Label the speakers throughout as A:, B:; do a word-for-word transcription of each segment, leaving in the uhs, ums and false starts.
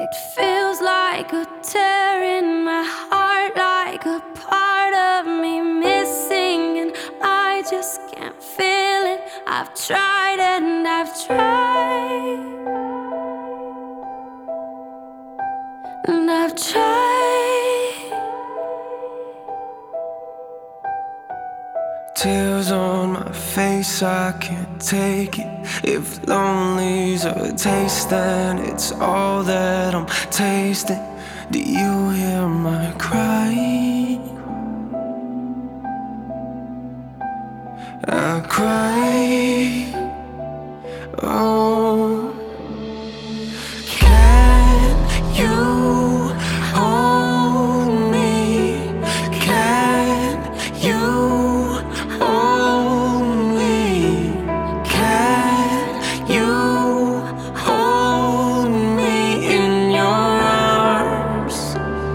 A: It feels like a tear in my heart, like a part of me missing, and I just can't feel it. I've tried and I've tried, and I've tried.
B: Tears on my face, I can't take it. If lonely's a taste, then it's all that I'm tasting. Do you hear my cry? I cry. Oh, can you hold me? Can you hold me? Can you hold me in your arms?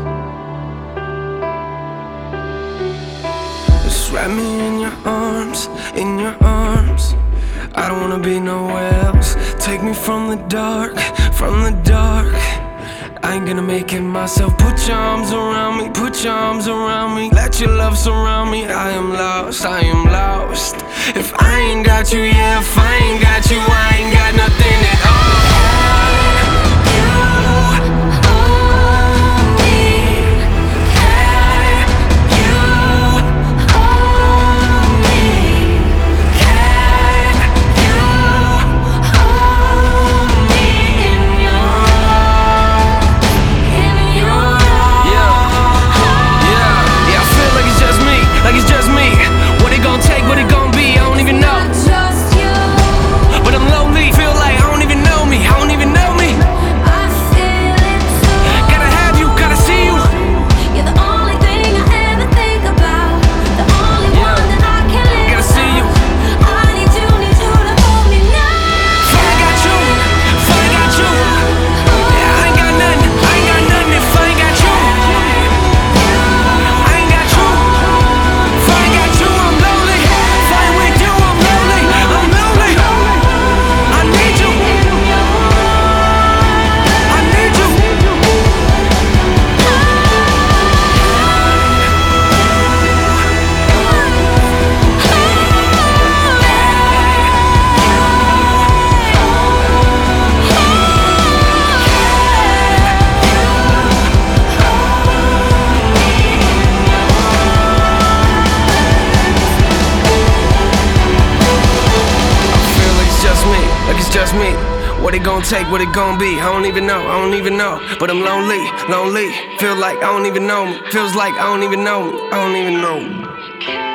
B: Just wrap me in your arms, in your arms. I don't wanna be nowhere else. Take me from the dark, from the dark. I ain't gonna make it myself. Put your arms around me, put your arms around me. Let your love surround me. I am lost, I am lost. If I ain't got you, yeah, if I ain't got you, I ain't got nothing at all. Just me. What it gon' take, what it gon' be? I don't even know, I don't even know. But I'm lonely, lonely. Feel like I don't even know me. Feels like I don't even know me. I don't even know me.